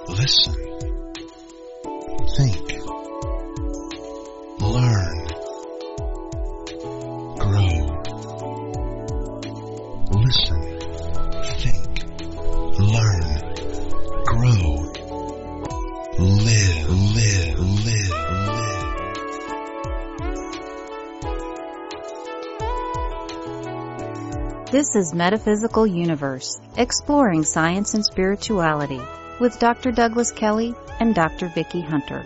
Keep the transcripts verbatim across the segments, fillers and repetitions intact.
Listen. Think. Learn. Grow. Listen. Think. Learn. Grow. Live. Live. Live. Live. This is Metaphysical Universe, exploring science and spirituality, with Doctor Douglas Kelly and Doctor Vicki Hunter.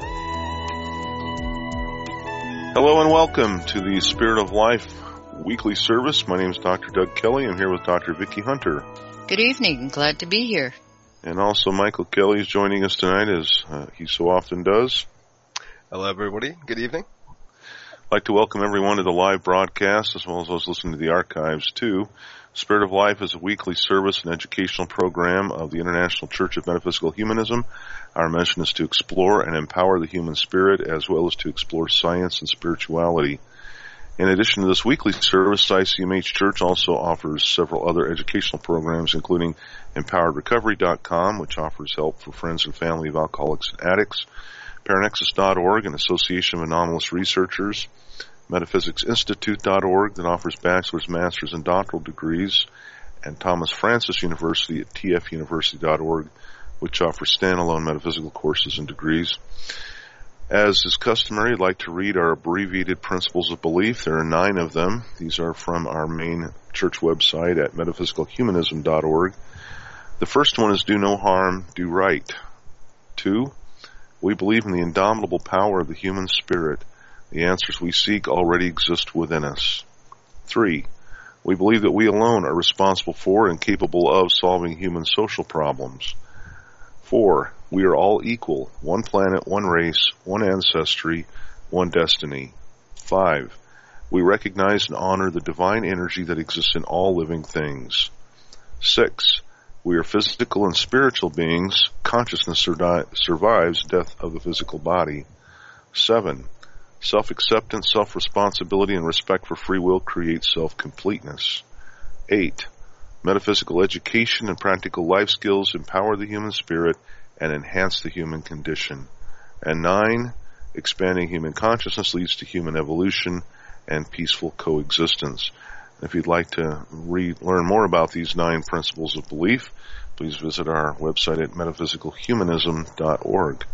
Hello and welcome to the Spirit of Life weekly service. My name is Doctor Doug Kelly. I'm here with Doctor Vicki Hunter. Good evening. Glad to be here. And also Michael Kelly is joining us tonight, as uh, he so often does. Hello, everybody. Good evening. I'd like to welcome everyone to the live broadcast, as well as those listening to the archives, too. Spirit of Life is a weekly service and educational program of the International Church of Metaphysical Humanism. Our mission is to explore and empower the human spirit, as well as to explore science and spirituality. In addition to this weekly service, I C M H Church also offers several other educational programs, including empowered recovery dot com, which offers help for friends and family of alcoholics and addicts, Paranexus dot org, an association of anomalous researchers, Metaphysics Institute dot org that offers bachelor's, master's, and doctoral degrees, and Thomas Francis University at T F University dot org, which offers standalone metaphysical courses and degrees. As is customary, I'd like to read our abbreviated principles of belief. There are nine of them. These are from our main church website at metaphysical humanism dot org. The first one is do no harm, do right. Two, we believe in the indomitable power of the human spirit. The answers we seek already exist within us. Three, we believe that we alone are responsible for and capable of solving human social problems. Four, we are all equal, one planet, one race, one ancestry, one destiny. Five, we recognize and honor the divine energy that exists in all living things. Six, we are physical and spiritual beings. Consciousness sur- survives death of the physical body. Seven, self-acceptance, self-responsibility, and respect for free will create self-completeness. Eight, metaphysical education and practical life skills empower the human spirit and enhance the human condition. And nine, expanding human consciousness leads to human evolution and peaceful coexistence. If you'd like to read, learn more about these nine principles of belief, please visit our website at metaphysical humanism dot org.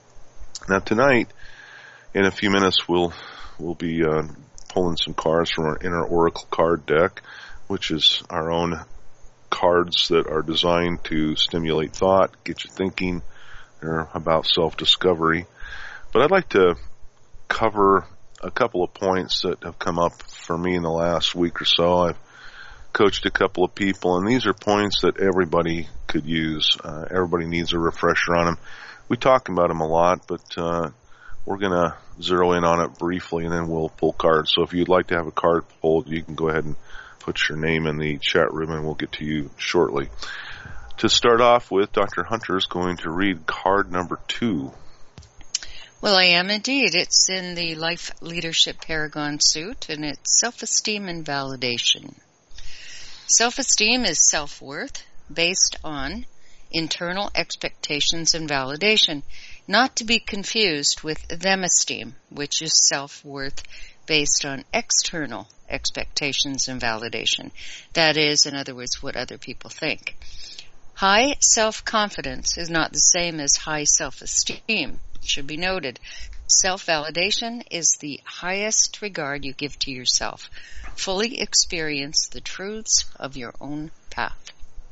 Now tonight, in a few minutes, we'll we'll be uh, pulling some cards from our inner oracle card deck, which is our own cards that are designed to stimulate thought, get you thinking. They're about self-discovery. But I'd like to cover a couple of points that have come up for me in the last week or so. I've coached a couple of people, and these are points that everybody could use. Uh, everybody needs a refresher on them. We talk about them a lot, but uh, we're going to zero in on it briefly, and then we'll pull cards. So if you'd like to have a card pulled, you can go ahead and put your name in the chat room, and we'll get to you shortly. To start off with, Doctor Hunter is going to read card number two. Well, I am indeed. It's in the Life Leadership Paragon suit, and it's self-esteem and validation. Self-esteem is self-worth based on internal expectations and validation, not to be confused with them-esteem, which is self-worth based on external expectations and validation. That is, in other words, what other people think. High self-confidence is not the same as high self-esteem. It should be noted. Self-validation is the highest regard you give to yourself. Fully experience the truths of your own path.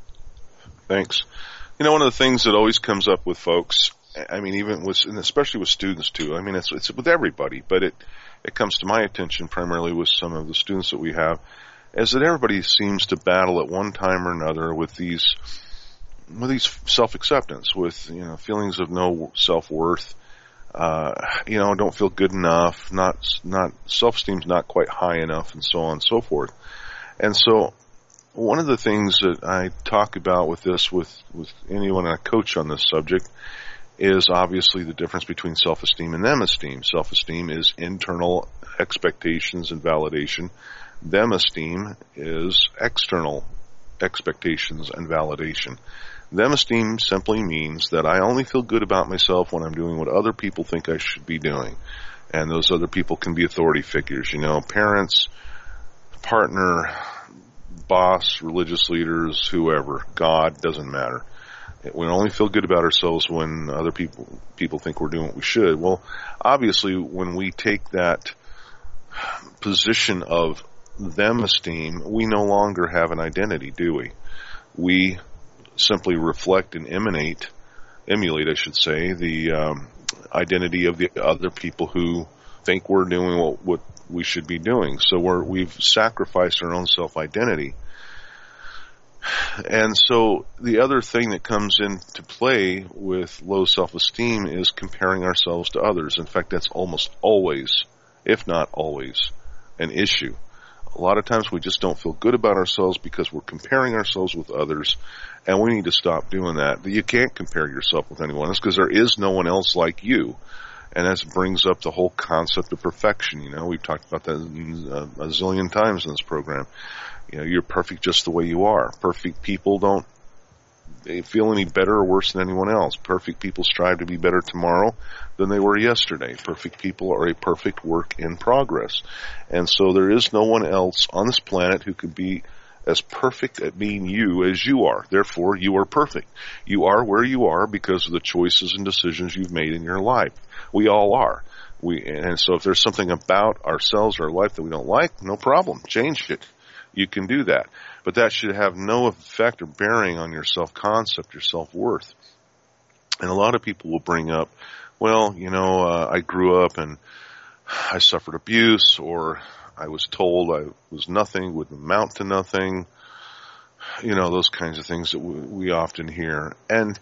Thanks. You know, one of the things that always comes up with folks, I mean, even with, and especially with students too, I mean, it's, it's with everybody, but it, it comes to my attention primarily with some of the students that we have, is that everybody seems to battle at one time or another with these, with these self-acceptance, with, you know, feelings of no self-worth, uh, you know, don't feel good enough, not, not, self-esteem's not quite high enough, and so on and so forth. And so, one of the things that I talk about with this, with, with anyone I coach on this subject, is obviously the difference between self-esteem and them-esteem. Self-esteem is internal expectations and validation. Them-esteem is external expectations and validation. Them esteem simply means that I only feel good about myself when I'm doing what other people think I should be doing. And those other people can be authority figures, you know, parents, partner, boss, religious leaders, whoever. God, doesn't matter. We only feel good about ourselves when other people people think we're doing what we should. Well, obviously, when we take that position of them esteem, we no longer have an identity, do we? We simply reflect and emanate, emulate, I should say, the um, identity of the other people who think we're doing what, what we should be doing. So we're, we've sacrificed our own self-identity. And so the other thing that comes into play with low self-esteem is comparing ourselves to others. In fact, that's almost always, if not always, an issue. A lot of times we just don't feel good about ourselves because we're comparing ourselves with others, and we need to stop doing that. You can't compare yourself with anyone else because there is no one else like you. And that brings up the whole concept of perfection. You know, we've talked about that a zillion times in this program. You know, you're perfect just the way you are. Perfect people don't they feel any better or worse than anyone else. Perfect people strive to be better tomorrow than they were yesterday. Perfect people are a perfect work in progress. And so there is no one else on this planet who can be as perfect at being you as you are. Therefore, you are perfect. You are where you are because of the choices and decisions you've made in your life. We all are. We, and so if there's something about ourselves or our life that we don't like, no problem. Change it. You can do that. But that should have no effect or bearing on your self-concept, your self-worth. And a lot of people will bring up, well, you know, uh, I grew up and I suffered abuse, or I was told I was nothing, would amount to nothing. You know, those kinds of things that we, we often hear. And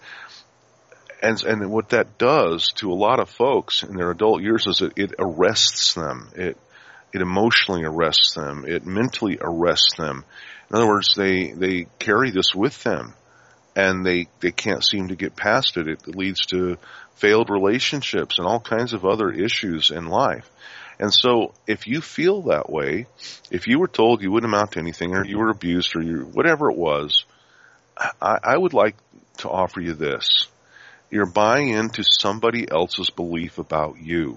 And, and what that does to a lot of folks in their adult years is it, it arrests them. It it emotionally arrests them. It mentally arrests them. In other words, they, they carry this with them, and they, they can't seem to get past it. It leads to failed relationships and all kinds of other issues in life. And so if you feel that way, if you were told you wouldn't amount to anything, or you were abused, or you whatever it was, I, I would like to offer you this. You're buying into somebody else's belief about you.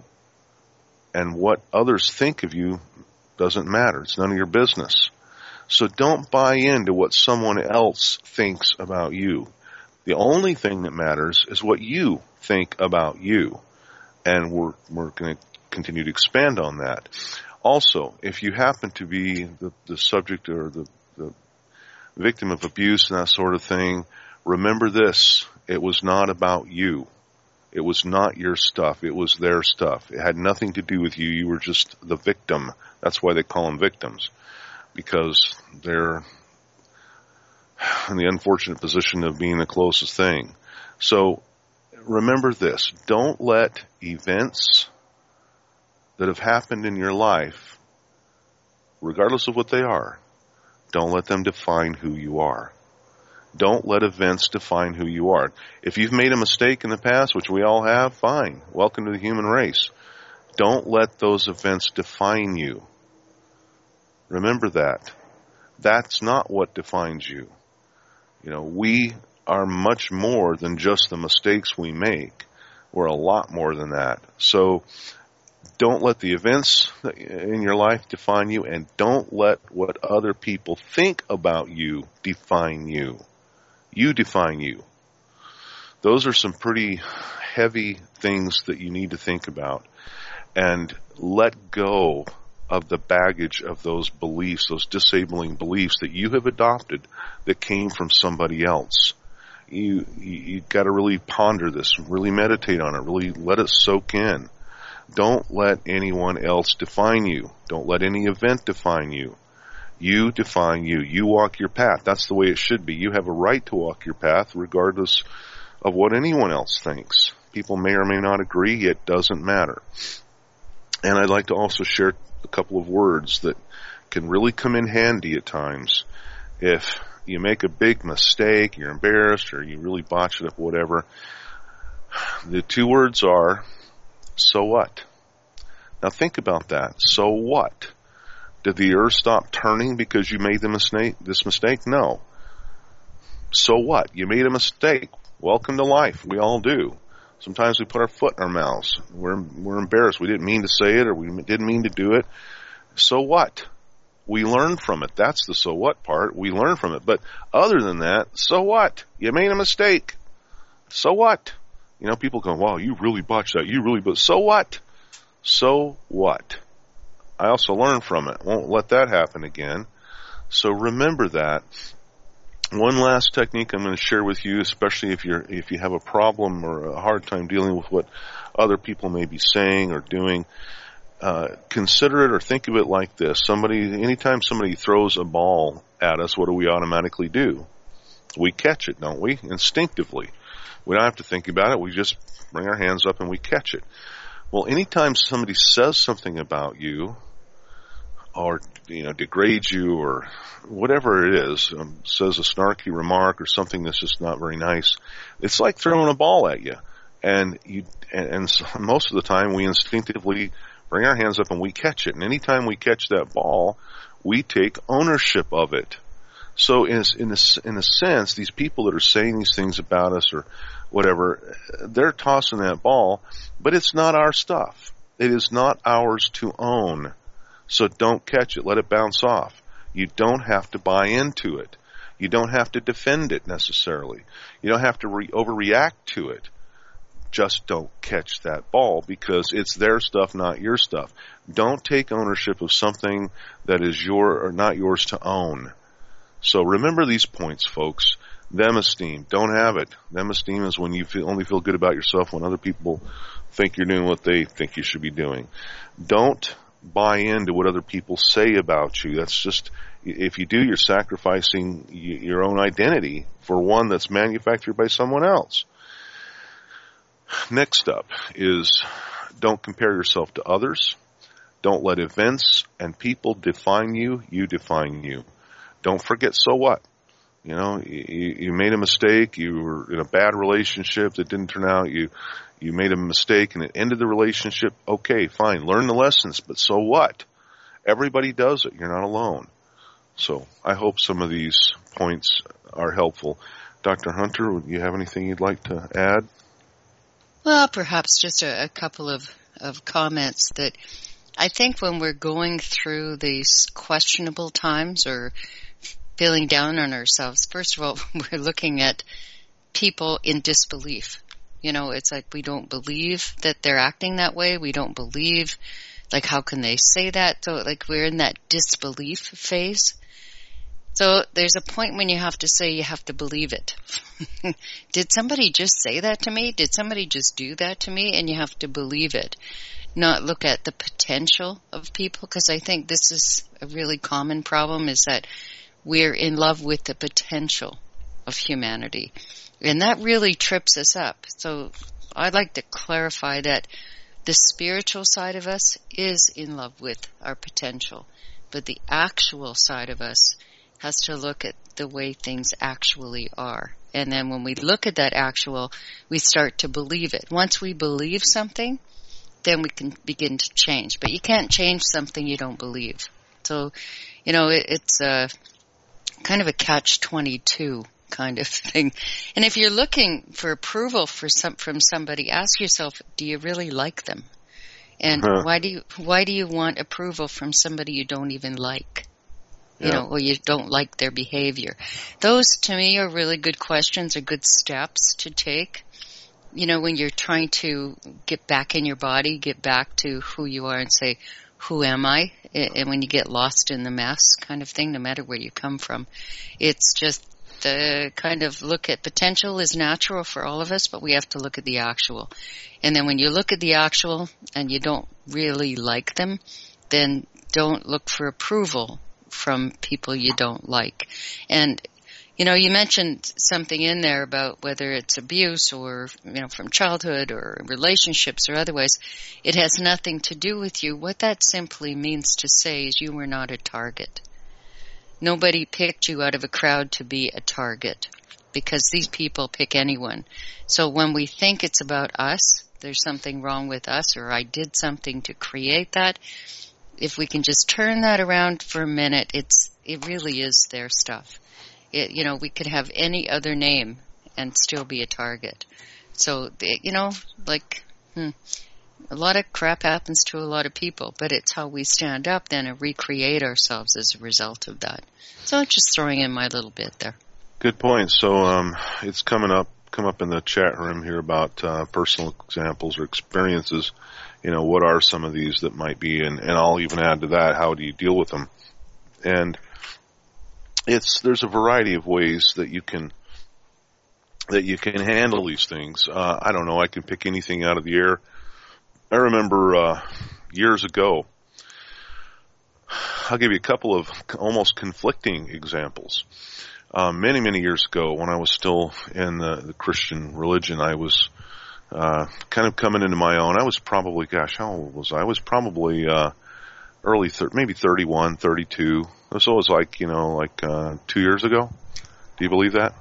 And what others think of you doesn't matter. It's none of your business. So don't buy into what someone else thinks about you. The only thing that matters is what you think about you. And we're, we're going to continue to expand on that. Also, if you happen to be the, the subject or the, the victim of abuse and that sort of thing, remember this. It was not about you. It was not your stuff. It was their stuff. It had nothing to do with you. You were just the victim. That's why they call them victims, because they're in the unfortunate position of being the closest thing. So remember this. Don't let events that have happened in your life, regardless of what they are, don't let them define who you are. Don't let events define who you are. If you've made a mistake in the past, which we all have, fine. Welcome to the human race. Don't let those events define you. Remember that. That's not what defines you. You know, we are much more than just the mistakes we make. We're a lot more than that. So don't let the events in your life define you, and don't let what other people think about you define you. You define you. Those are some pretty heavy things that you need to think about. And let go of the baggage of those beliefs, those disabling beliefs that you have adopted that came from somebody else. You, you, you got to really ponder this, really meditate on it, really let it soak in. Don't let anyone else define you. Don't let any event define you. You define you. You walk your path. That's the way it should be. You have a right to walk your path regardless of what anyone else thinks. People may or may not agree. It doesn't matter. And I'd like to also share a couple of words that can really come in handy at times. If you make a big mistake, you're embarrassed, or you really botch it up, whatever, the two words are, so what? Now think about that. So what? Did the earth stop turning because you made the mistake, this mistake? No. So what? You made a mistake. Welcome to life. We all do. Sometimes we put our foot in our mouths. We're, we're embarrassed. We didn't mean to say it, or we didn't mean to do it. So what? We learn from it. That's the so what part. We learn from it. But other than that, so what? You made a mistake. So what? You know, people go, wow, you really botched that. You really, but so what? So what? I also learn from it. Won't let that happen again. So remember that. One last technique I'm going to share with you, especially if you're if you have a problem or a hard time dealing with what other people may be saying or doing. Uh, consider it or think of it like this. Somebody, anytime somebody throws a ball at us, what do we automatically do? We catch it, don't we? Instinctively. We don't have to think about it. We just bring our hands up and we catch it. Well, anytime somebody says something about you, or, you know, degrades you or whatever it is, um, says a snarky remark or something that's just not very nice, it's like throwing a ball at you. And you, and, and so most of the time we instinctively bring our hands up and we catch it. And anytime we catch that ball, we take ownership of it. So in, in, a, in a sense, these people that are saying these things about us or whatever, they're tossing that ball, but it's not our stuff. It is not ours to own. So don't catch it. Let it bounce off. You don't have to buy into it. You don't have to defend it necessarily. You don't have to re- overreact to it. Just don't catch that ball because it's their stuff, not your stuff. Don't take ownership of something that is your or not yours to own. So remember these points, folks. Them esteem. Don't have it. Them esteem is when you feel, only feel good about yourself when other people think you're doing what they think you should be doing. Don't buy into what other people say about you. That's just, if you do, you're sacrificing your own identity for one that's manufactured by someone else. Next up is don't compare yourself to others. Don't let events and people define you. You define you. Don't forget so what. You know, you, you made a mistake. You were in a bad relationship that didn't turn out. You you made a mistake and it ended the relationship. Okay, fine. Learn the lessons, but so what? Everybody does it. You're not alone. So I hope some of these points are helpful. Doctor Hunter, would you have anything you'd like to add? Well, perhaps just a, a couple of, of comments that I think when we're going through these questionable times or feeling down on ourselves, first of all, we're looking at people in disbelief. You know, it's like we don't believe that they're acting that way. We don't believe, like, how can they say that? So, like, we're in that disbelief phase. So there's a point when you have to say you have to believe it. Did somebody just say that to me? Did somebody just do that to me? And you have to believe it. Not look at the potential of people, because I think this is a really common problem, is that we're in love with the potential of humanity. And that really trips us up. So I'd like to clarify that the spiritual side of us is in love with our potential, but the actual side of us has to look at the way things actually are. And then when we look at that actual, we start to believe it. Once we believe something, then we can begin to change. But you can't change something you don't believe. So, you know, it, it's a kind of a catch twenty-two kind of thing. And if you're looking for approval for some, from somebody, ask yourself, do you really like them? And uh-huh. why do you why do you want approval from somebody you don't even like? You yeah. know, or you don't like their behavior. Those, to me, are really good questions, or good steps to take. You know, when you're trying to get back in your body, get back to who you are and say, who am I? And when you get lost in the mess kind of thing, no matter where you come from, it's just the kind of look at potential is natural for all of us, but we have to look at the actual. And then when you look at the actual and you don't really like them, then don't look for approval from people you don't like. And, you know, you mentioned something in there about whether it's abuse or, you know, from childhood or relationships or otherwise. It has nothing to do with you. What that simply means to say is you were not a target. Nobody picked you out of a crowd to be a target, because these people pick anyone. So when we think it's about us, there's something wrong with us, or I did something to create that, if we can just turn that around for a minute, it's it really is their stuff. it, you know, we could have any other name and still be a target. So, you know, like, hmm, a lot of crap happens to a lot of people, but it's how we stand up then and recreate ourselves as a result of that. So I'm just throwing in my little bit there. Good point. So um, it's coming up, come up in the chat room here about uh, personal examples or experiences. You know, what are some of these that might be, and, and I'll even add to that, how do you deal with them? And it's there's a variety of ways that you can that you can handle these things. Uh, I don't know. I can pick anything out of the air. I remember uh, years ago. I'll give you a couple of almost conflicting examples. Uh, many, many years ago, when I was still in the, the Christian religion, I was uh, kind of coming into my own. I was probably, gosh, how old was I? I was probably uh, early, thir- maybe thirty-one, thirty-two. So it was like, you know, like uh, two years ago. Do you believe that?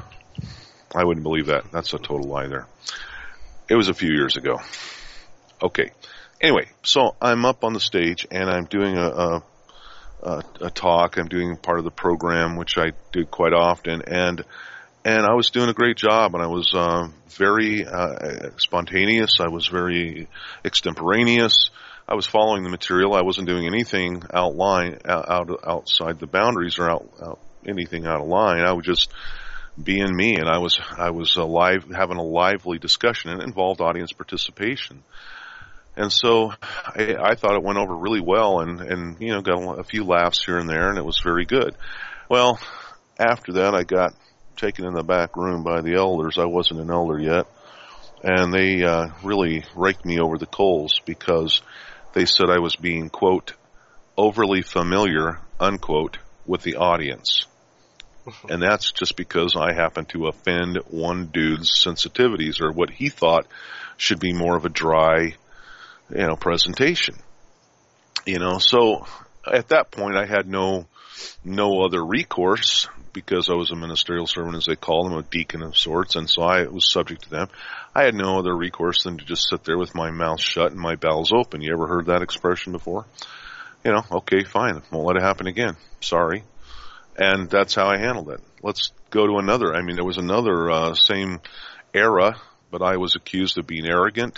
I wouldn't believe that. That's a total lie there. It was a few years ago. Okay. Anyway, so I'm up on the stage, and I'm doing a, a Uh, a talk. I'm doing part of the program, which I do quite often, and and I was doing a great job, and I was uh, very uh, spontaneous. I was very extemporaneous. I was following the material. I wasn't doing anything outline out, out outside the boundaries or out, out anything out of line. I was just being me, and I was I was alive, having a lively discussion, and it involved audience participation. And so I, I thought it went over really well, and, and, you know, got a few laughs here and there, and it was very good. Well, after that, I got taken in the back room by the elders. I wasn't an elder yet, and they uh, really raked me over the coals because they said I was being, quote, overly familiar, unquote, with the audience. And that's just because I happened to offend one dude's sensitivities, or what he thought should be more of a dry, you know, presentation. You know, so at that point I had no no other recourse because I was a ministerial servant, as they call them, a deacon of sorts, and so I was subject to them. I had no other recourse than to just sit there with my mouth shut and my bowels open. You ever heard that expression before? You know, okay, fine. Won't let it happen again. Sorry. And that's how I handled it. Let's go to another. I mean, there was another uh, same era, but I was accused of being arrogant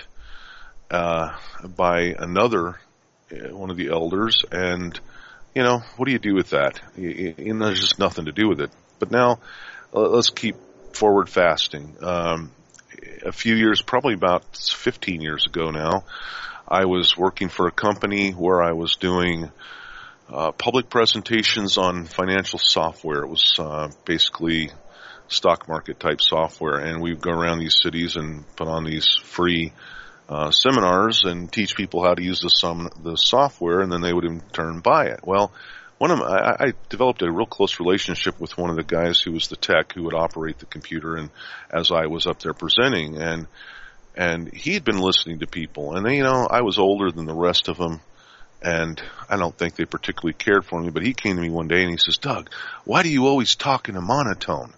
Uh, by another, uh, one of the elders, and, you know, what do you do with that? You, you, there's just nothing to do with it. But now, uh, let's keep forward fasting. Um, a few years, probably about fifteen years ago now, I was working for a company where I was doing uh, public presentations on financial software. It was uh, basically stock market type software, and we'd go around these cities and put on these free Uh, seminars and teach people how to use the, some, the software, and then they would in turn buy it. Well, one of my, I, I developed a real close relationship with one of the guys who was the tech who would operate the computer, and as I was up there presenting, and and he'd been listening to people, and they, you know, I was older than the rest of them, and I don't think they particularly cared for me, but he came to me one day and he says, "Doug, why do you always talk in a monotone?"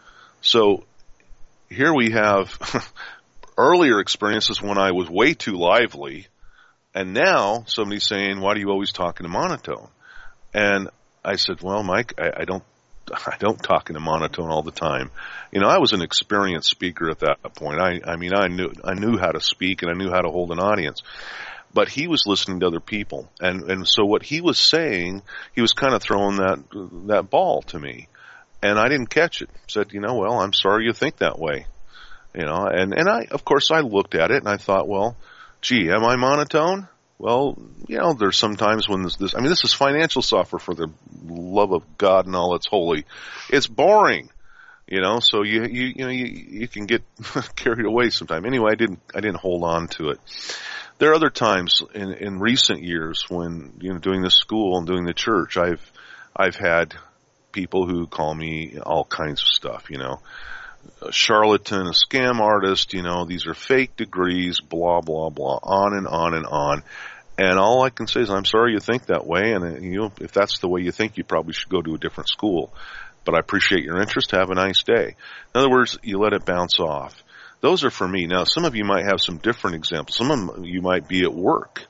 So here we have earlier experiences when I was way too lively, and now somebody's saying, "Why do you always talk in a monotone?" And I said, "Well, Mike, I, I don't, I don't talk in a monotone all the time. You know, I was an experienced speaker at that point. I, I mean, I knew, I knew how to speak, and I knew how to hold an audience. But he was listening to other people, and and so what he was saying, he was kind of throwing that that ball to me, and I didn't catch it. Said, you know, well, I'm sorry you think that way." You know, and, and I, of course, I looked at it and I thought, well, gee, am I monotone? Well, you know, there's sometimes when this, this, I mean, this is financial software, for the love of God and all that's holy. It's boring, you know, so you, you, you know, you, you can get carried away sometime. Anyway, I didn't, I didn't hold on to it. There are other times in, in recent years when, you know, doing this school and doing the church, I've, I've had people who call me all kinds of stuff, you know. A charlatan, a scam artist, you know, these are fake degrees, blah, blah, blah, on and on and on. And all I can say is, I'm sorry you think that way, and you know, if that's the way you think, you probably should go to a different school. But I appreciate your interest. Have a nice day. In other words, you let it bounce off. Those are for me. Now, some of you might have some different examples. Some of you might be at work.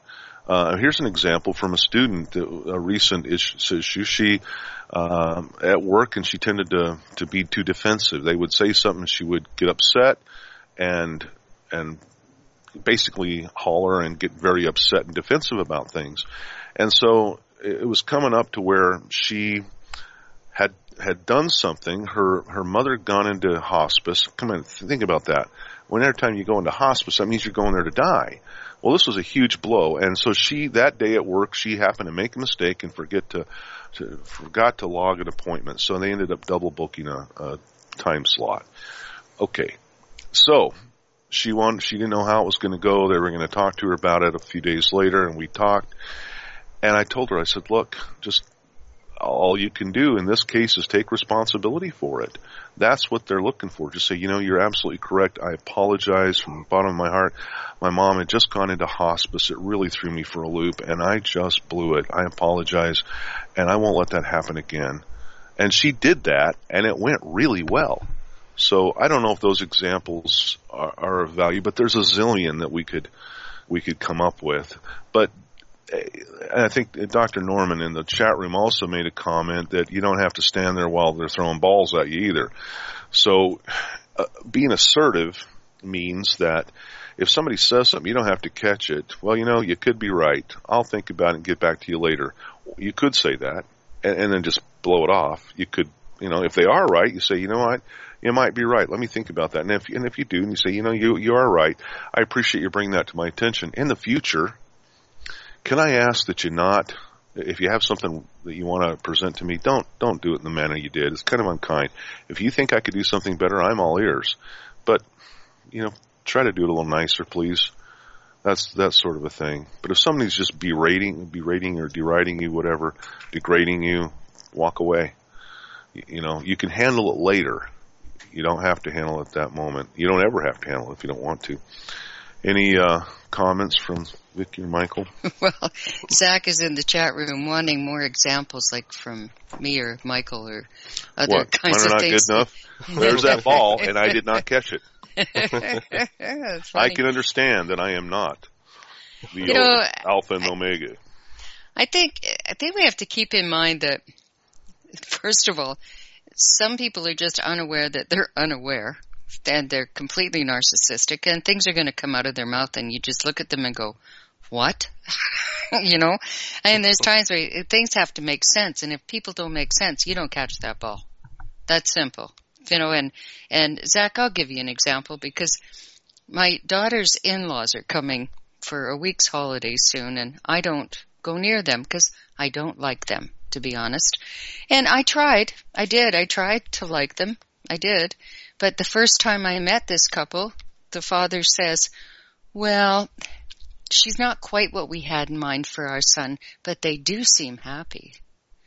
Uh, here's an example from a student, a recent issue. She, um, at work, and she tended to, to be too defensive. They would say something, she would get upset and, and basically holler and get very upset and defensive about things. And so it was coming up to where she had, had done something. Her, her mother had gone into hospice. Come on, think about that. Whenever time you go into hospice, that means you're going there to die. Well, this was a huge blow, and so she, that day at work, she happened to make a mistake and forget to, to forgot to log an appointment, so they ended up double booking a, a time slot. Okay, so she wanted, she didn't know how it was going to go. They were going to talk to her about it a few days later, and we talked, and I told her, I said, look, just all you can do in this case is take responsibility for it. That's what they're looking for. Just say, you know, you're absolutely correct. I apologize from the bottom of my heart. My mom had just gone into hospice. It really threw me for a loop, and I just blew it. I apologize, and I won't let that happen again. And she did that, and it went really well. So I don't know if those examples are, are of value, but there's a zillion that we could we could come up with. But I think Doctor Norman in the chat room also made a comment that you don't have to stand there while they're throwing balls at you either. So uh, being assertive means that if somebody says something, you don't have to catch it. Well, you know, you could be right. I'll think about it and get back to you later. You could say that and, and then just blow it off. You could, you know, if they are right, you say, you know what, you might be right. Let me think about that. And if, and if you do, and you say, you know, you, you are right, I appreciate you bringing that to my attention. In the future, can I ask that you not, if you have something that you want to present to me, don't don't do it in the manner you did. It's kind of unkind. If you think I could do something better, I'm all ears. But, you know, try to do it a little nicer, please. That's that sort of a thing. But if somebody's just berating, berating or deriding you, whatever, degrading you, walk away. You, you know, you can handle it later. You don't have to handle it at that moment. You don't ever have to handle it if you don't want to. Any uh, comments from Vicki or Michael? Well, Zach is in the chat room wanting more examples, like from me or Michael or other what? kinds Mine of are not things. Good enough? There's that ball, and I did not catch it. That's funny. I can understand that I am not the you know, alpha and omega. I think I think we have to keep in mind that, first of all, some people are just unaware that they're unaware. And they're completely narcissistic, and things are going to come out of their mouth, and you just look at them and go, what? You know? And there's times where things have to make sense, and if people don't make sense, you don't catch that ball. That's simple. You know, and, and Zach, I'll give you an example, because my daughter's in-laws are coming for a week's holiday soon, and I don't go near them because I don't like them, to be honest. And I tried. I did. I tried to like them. I did. But the first time I met this couple, the father says, well, she's not quite what we had in mind for our son, but they do seem happy.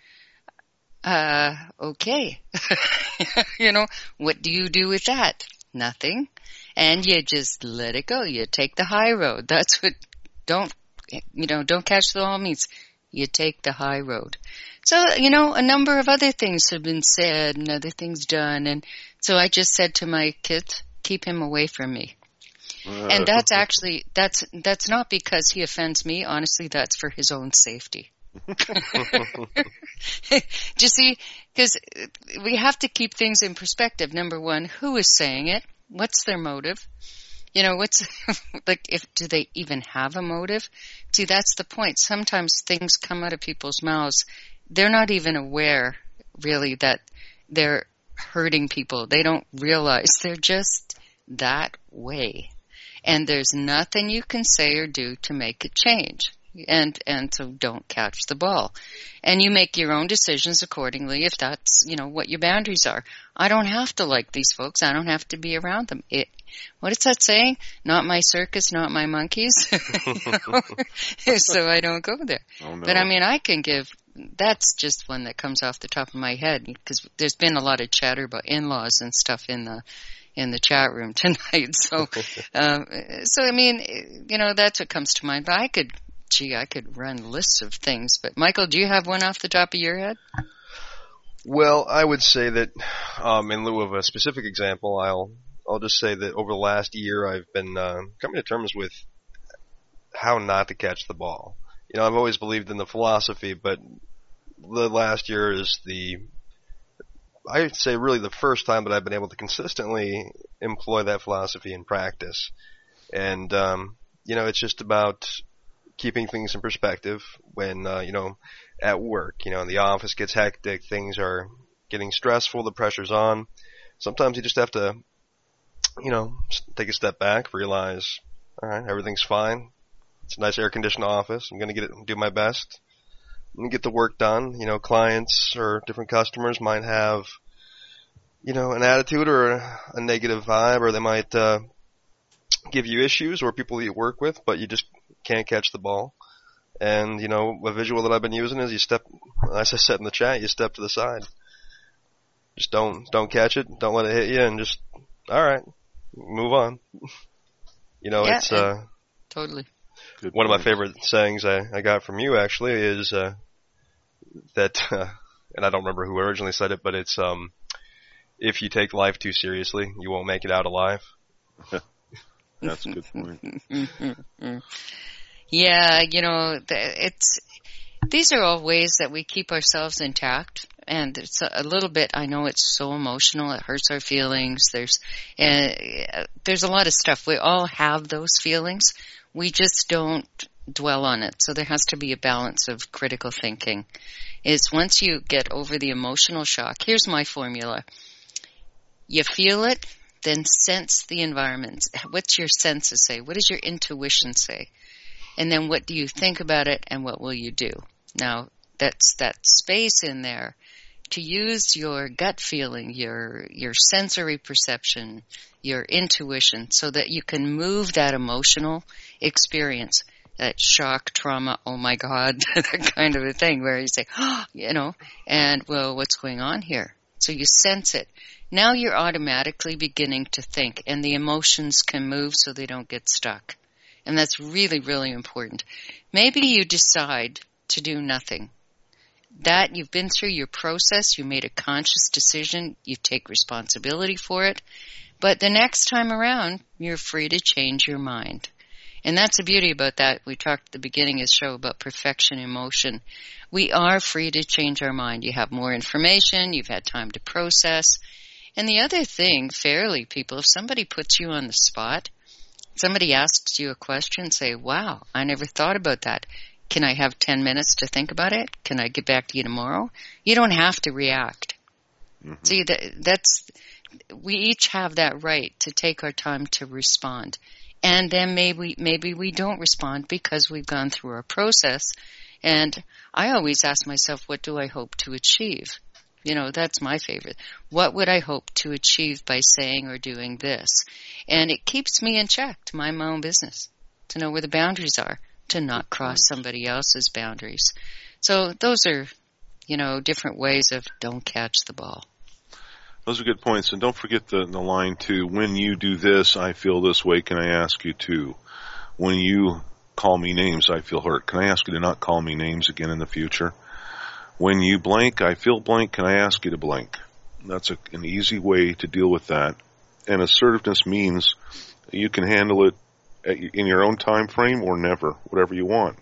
Uh, okay. You know, what do you do with that? Nothing. And you just let it go. You take the high road. That's what, don't, you know, don't catch the all means. You take the high road. So, you know, a number of other things have been said and other things done. And so I just said to my kids, keep him away from me. Uh, and that's actually, that's, that's not because he offends me. Honestly, that's for his own safety. Do you see? Because we have to keep things in perspective. Number one, who is saying it? What's their motive? You know, what's, like, if, do they even have a motive? See, that's the point. Sometimes things come out of people's mouths. They're not even aware, really, that they're hurting people. They don't realize they're just that way. And there's nothing you can say or do to make it change. And, and so don't catch the ball. And you make your own decisions accordingly if that's, you know, what your boundaries are. I don't have to like these folks. I don't have to be around them. It, what is that saying? Not my circus, not my monkeys. You know? So I don't go there. Oh, no. But I mean, I can give, that's just one that comes off the top of my head because there's been a lot of chatter about in-laws and stuff in the, in the chat room tonight. So, um, so I mean, you know, that's what comes to mind. But I could, gee, I could run lists of things. But Michael, do you have one off the top of your head? Well, I would say that, um, in lieu of a specific example, I'll, I'll just say that over the last year I've been, uh, coming to terms with how not to catch the ball. you know, I've always believed in the philosophy, but the last year is the, I'd say really the first time that I've been able to consistently employ that philosophy in practice. And, um, you know, it's just about keeping things in perspective when, uh, you know, at work, you know, the office gets hectic, things are getting stressful, the pressure's on. Sometimes you just have to, you know, take a step back, realize, all right, everything's fine. It's a nice air-conditioned office. I'm going to get it, do my best. I'm going to get the work done. You know, clients or different customers might have, you know, an attitude or a, a negative vibe, or they might uh, give you issues, or people that you work with, but you just can't catch the ball. And, you know, a visual that I've been using is you step, as I said in the chat, you step to the side. Just don't, don't catch it. Don't let it hit you, and just, all right, move on. You know, yeah, it's, uh, totally. Good one point. of my favorite sayings I, I got from you actually is, uh, that, uh, and I don't remember who originally said it, but it's, um, if you take life too seriously, you won't make it out alive. That's a good point. Yeah, you know, it's, these are all ways that we keep ourselves intact. And it's a little bit, I know it's so emotional, it hurts our feelings. There's, uh, there's a lot of stuff. We all have those feelings. We just don't dwell on it. So there has to be a balance of critical thinking. Is once you get over the emotional shock, here's my formula. You feel it, then sense the environment. What's your senses say? What does your intuition say? And then what do you think about it, and what will you do? Now, that's that space in there to use your gut feeling, your your sensory perception, your intuition, so that you can move that emotional experience, that shock, trauma, oh my God, that kind of a thing where you say, oh, you know, and well, what's going on here? So you sense it. Now you're automatically beginning to think, and the emotions can move so they don't get stuck. And that's really, really important. Maybe you decide to do nothing. That you've been through your process, you made a conscious decision, you take responsibility for it, but the next time around, you're free to change your mind. And that's the beauty about that. We talked at the beginning of the show about perfection in motion. We are free to change our mind. You have more information, you've had time to process. And the other thing, fairly, people, if somebody puts you on the spot, somebody asks you a question, say, wow, I never thought about that. Can I have ten minutes to think about it? Can I get back to you tomorrow? You don't have to react. Mm-hmm. See, that, that's, we each have that right to take our time to respond. And then maybe, maybe we don't respond because we've gone through our process. And I always ask myself, what do I hope to achieve? You know, that's my favorite. What would I hope to achieve by saying or doing this? And it keeps me in check to mind my own business, to know where the boundaries are, to not cross somebody else's boundaries. So those are, you know, different ways of don't catch the ball. Those are good points. And don't forget the, the line, too, when you do this, I feel this way, can I ask you to? When you call me names, I feel hurt. Can I ask you to not call me names again in the future? When you blank, I feel blank, can I ask you to blank? That's a, an easy way to deal with that. And assertiveness means you can handle it in your own time frame or never, whatever you want.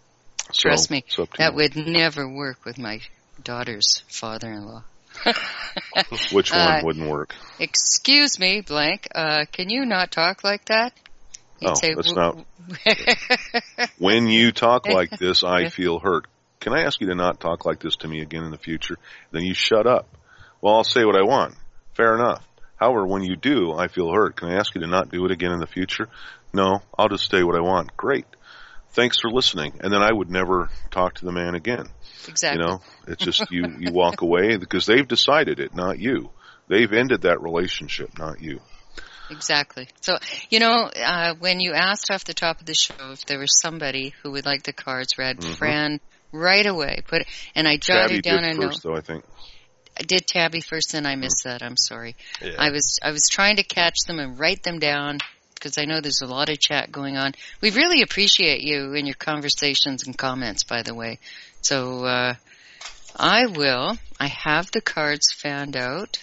So, Trust me, that you. would never work with my daughter's father-in-law. Which one uh, wouldn't work? Excuse me, blank, uh, can you not talk like that? He'd oh, say, that's not. When you talk like this, I feel hurt. Can I ask you to not talk like this to me again in the future? Then you shut up. Well, I'll say what I want. Fair enough. However, when you do, I feel hurt. Can I ask you to not do it again in the future? No, I'll just say what I want. Great. Thanks for listening. And then I would never talk to the man again. Exactly. You know, it's just you, you walk away because they've decided it, not you. They've ended that relationship, not you. Exactly. So, you know, uh, when you asked off the top of the show if there was somebody who would like the cards read, mm-hmm. Fran, right away, put it, and I jotted Tabby down did a note. first, though, I think. I did Tabby first, and I missed mm-hmm. that. I'm sorry. Yeah. I was I was trying to catch them and write them down because I know there's a lot of chat going on. We really appreciate you and your conversations and comments, by the way. So uh, I will. I have the cards found out.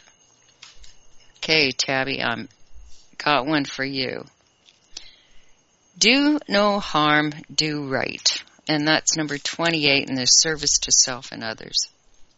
Okay, Tabby, I'm got one for you. Do no harm, do right. and that's number twenty-eight in the service to self and others.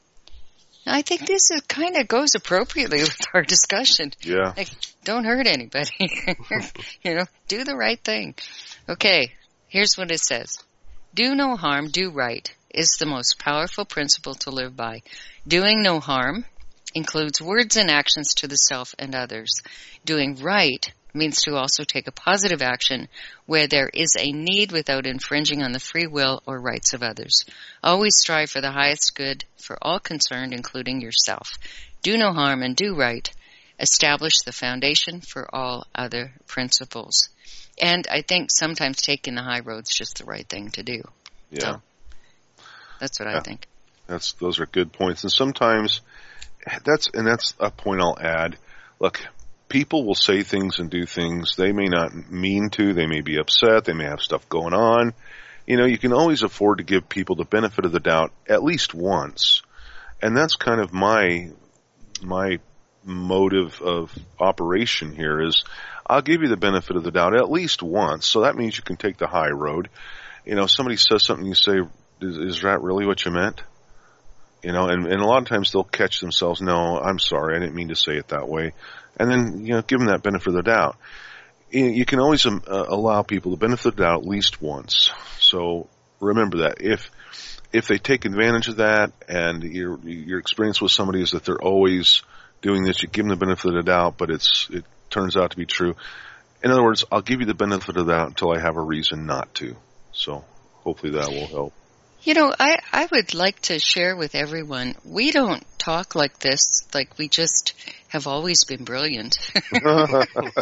I think this is, kind of goes appropriately with our discussion. Yeah. Like, don't hurt anybody. You know, do the right thing. Okay, here's what it says. Do no harm, do right is the most powerful principle to live by. Doing no harm includes words and actions to the self and others. Doing right means to also take a positive action where there is a need without infringing on the free will or rights of others. Always strive for the highest good for all concerned, including yourself. Do no harm and do right. Establish the foundation for all other principles. And I think sometimes taking the high road is just the right thing to do. Yeah. So, that's what yeah. I think. That's those are good points. And sometimes that's and that's a point I'll add. Look, people will say things and do things they may not mean to. They may be upset. They may have stuff going on. You know, you can always afford to give people the benefit of the doubt at least once. And that's kind of my my motive of operation here is I'll give you the benefit of the doubt at least once. So that means you can take the high road. You know, somebody says something, you say, is, is that really what you meant? You know, and, and a lot of times they'll catch themselves, no, I'm sorry, I didn't mean to say it that way. And then, you know, give them that benefit of the doubt. You can always um, uh, allow people the benefit of the doubt at least once. So remember that. If if they take advantage of that and your your experience with somebody is that they're always doing this, you give them the benefit of the doubt, but it's it turns out to be true. In other words, I'll give you the benefit of the doubt until I have a reason not to. So hopefully that will help. You know, I, I would like to share with everyone, we don't talk like this, like we just have always been brilliant. Well,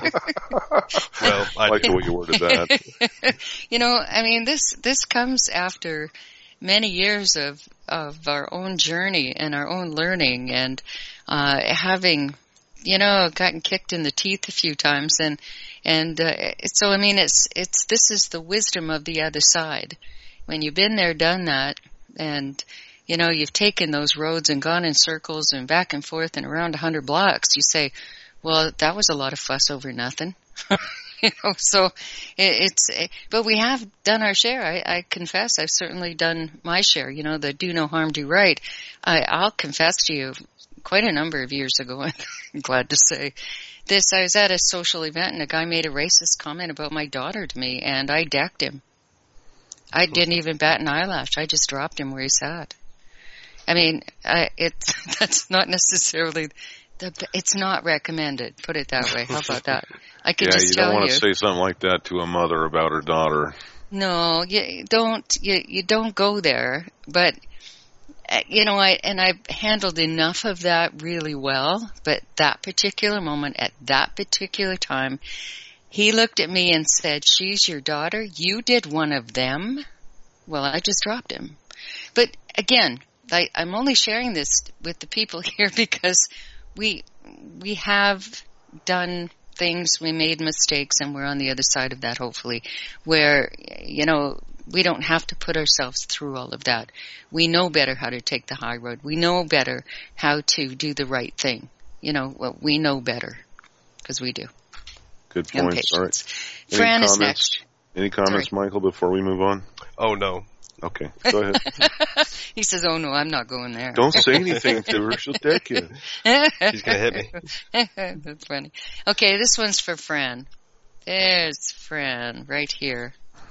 I like the way you worded that. You know, I mean, this this comes after many years of, of our own journey and our own learning and uh, having, you know, gotten kicked in the teeth a few times. And, and uh, so, I mean, it's it's this is the wisdom of the other side. When you've been there, done that, and, you know, you've taken those roads and gone in circles and back and forth and around a hundred blocks, you say, well, that was a lot of fuss over nothing. You know, so it, it's, it, but we have done our share. I, I confess I've certainly done my share, you know, the do no harm, do right. I, I'll confess to you, quite a number of years ago, I'm glad to say, this, I was at a social event and a guy made a racist comment about my daughter to me, and I decked him. I didn't even bat an eyelash. I just dropped him where he sat. I mean, I, it's, that's not necessarily, the, it's not recommended, put it that way. How about that? I could yeah, just you tell you. don't want to say something like that to a mother about her daughter. No, you don't, you, you don't go there. But, you know, I, and I've handled enough of that really well, but that particular moment at that particular time, he looked at me and said, she's your daughter? You did one of them? Well, I just dropped him. But again, I, I'm only sharing this with the people here because we we have done things, we made mistakes, and we're on the other side of that, hopefully, where, you know, we don't have to put ourselves through all of that. We know better how to take the high road. We know better how to do the right thing. You know, well, we know better because we do. Good points. All right. Any Fran comments? is next. Any comments, Sorry. Michael, before we move on? Oh, no. Okay, go ahead. He says, oh, no, I'm not going there. Don't say anything to her. She'll deck you. She's going to hit me. That's funny. Okay, this one's for Fran. There's Fran right here.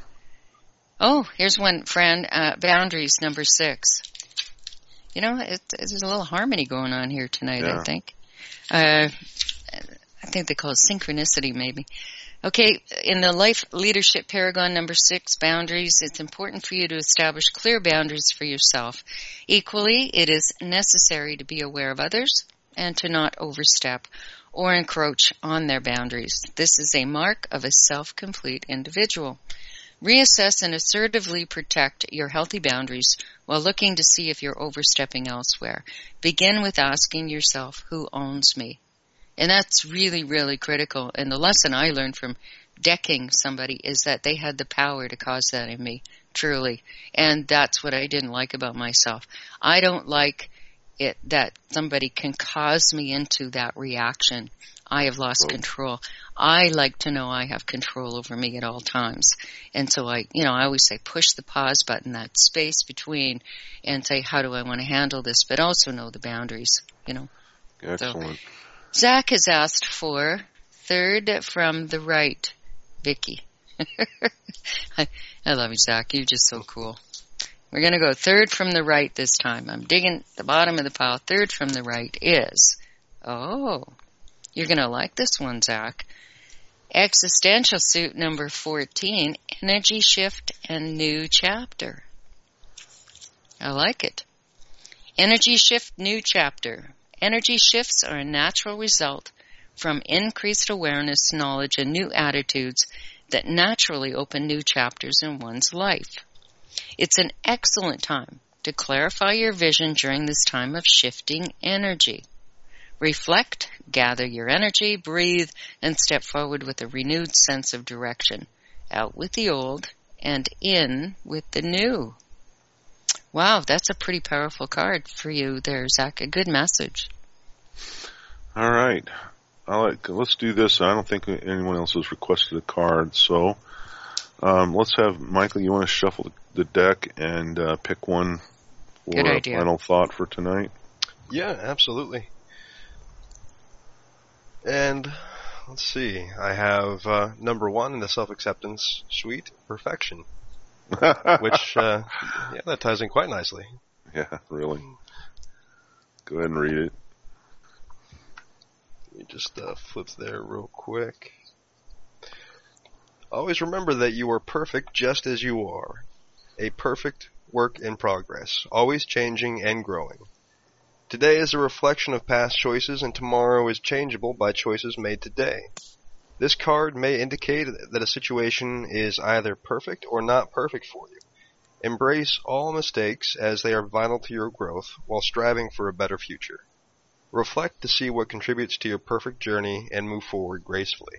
Oh, here's one, Fran. Uh, boundaries, number six. You know, it, there's a little harmony going on here tonight, yeah. I think. Uh, I think they call it synchronicity, maybe. Okay, in the life leadership paragon number six, boundaries, it's important for you to establish clear boundaries for yourself. Equally, it is necessary to be aware of others and to not overstep or encroach on their boundaries. This is a mark of a self-complete individual. Reassess and assertively protect your healthy boundaries while looking to see if you're overstepping elsewhere. Begin with asking yourself, who owns me? And that's really, really critical. And the lesson I learned from decking somebody is that they had the power to cause that in me, truly. And that's what I didn't like about myself. I don't like it that somebody can cause me into that reaction. I have lost control. I like to know I have control over me at all times. And so I, you know, I always say push the pause button, that space between, and say, how do I want to handle this? But also know the boundaries, you know. Excellent. So, Zach has asked for third from the right, Vicky. I, I love you, Zach. You're just so cool. We're going to go third from the right this time. I'm digging the bottom of the pile. Third from the right is, oh, you're going to like this one, Zach. Existential Suit number fourteen, Energy Shift and New Chapter. I like it. Energy Shift, New Chapter. Energy shifts are a natural result from increased awareness, knowledge, and new attitudes that naturally open new chapters in one's life. It's an excellent time to clarify your vision during this time of shifting energy. Reflect, gather your energy, breathe, and step forward with a renewed sense of direction. Out with the old and in with the new. Wow, that's a pretty powerful card for you there, Zach. A good message. All right. I'll let, let's do this. I don't think anyone else has requested a card, so um, let's have Michael. You want to shuffle the deck and uh, pick one for Good a idea. final thought for tonight? Yeah, absolutely. And let's see. I have uh, number one in the self-acceptance suite, perfection, which uh, yeah, that ties in quite nicely. Yeah, really. Go ahead and read it. Let me just uh, flip there real quick. Always remember that you are perfect just as you are. A perfect work in progress, always changing and growing. Today is a reflection of past choices, and tomorrow is changeable by choices made today. This card may indicate that a situation is either perfect or not perfect for you. Embrace all mistakes as they are vital to your growth while striving for a better future. Reflect to see what contributes to your perfect journey and move forward gracefully.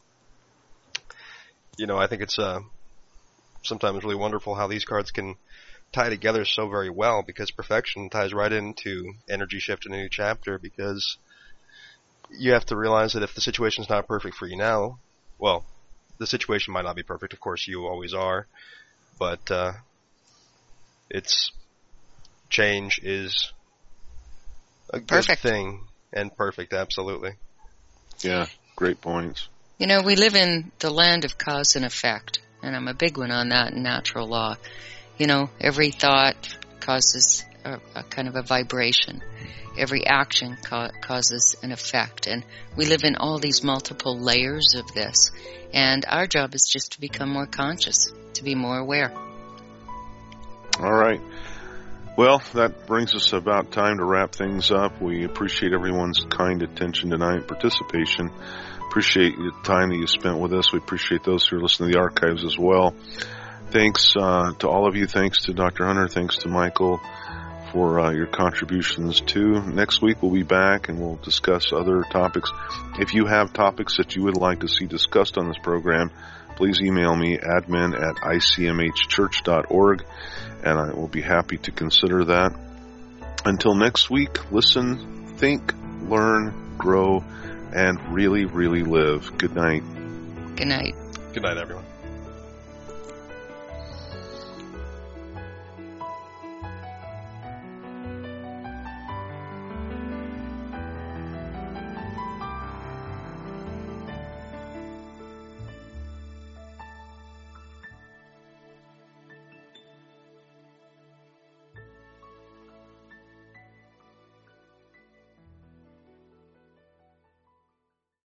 You know, I think it's uh, sometimes really wonderful how these cards can tie together so very well, because perfection ties right into energy shift in a new chapter, because you have to realize that if the situation's not perfect for you now, well, the situation might not be perfect, of course you always are, but uh, it's change is a Perfect. good thing, and perfect, absolutely. Yeah, great points. You know, we live in the land of cause and effect, and I'm a big one on that in natural law. You know, every thought causes a, a kind of a vibration. Every action ca- causes an effect. And we live in all these multiple layers of this. And our job is just to become more conscious, to be more aware. All right. Well, that brings us about time to wrap things up. We appreciate everyone's kind attention tonight and participation. Appreciate the time that you spent with us. We appreciate those who are listening to the archives as well. Thanks uh, to all of you. Thanks to Doctor Hunter. Thanks to Michael for uh, your contributions too. Next week we'll be back and we'll discuss other topics. If you have topics that you would like to see discussed on this program, please email me, admin at I C M H church dot org, and I will be happy to consider that. Until next week, listen, think, learn, grow, and really, really live. Good night. Good night. Good night, everyone.